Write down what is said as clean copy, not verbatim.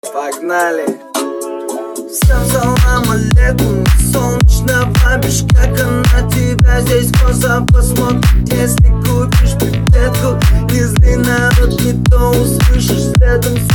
Погнали! Всем салам алейкум, солнечного Бишкека. На тебя здесь косо посмотрит, если купишь пипетку. Не зли, народ, не то услышишь следом.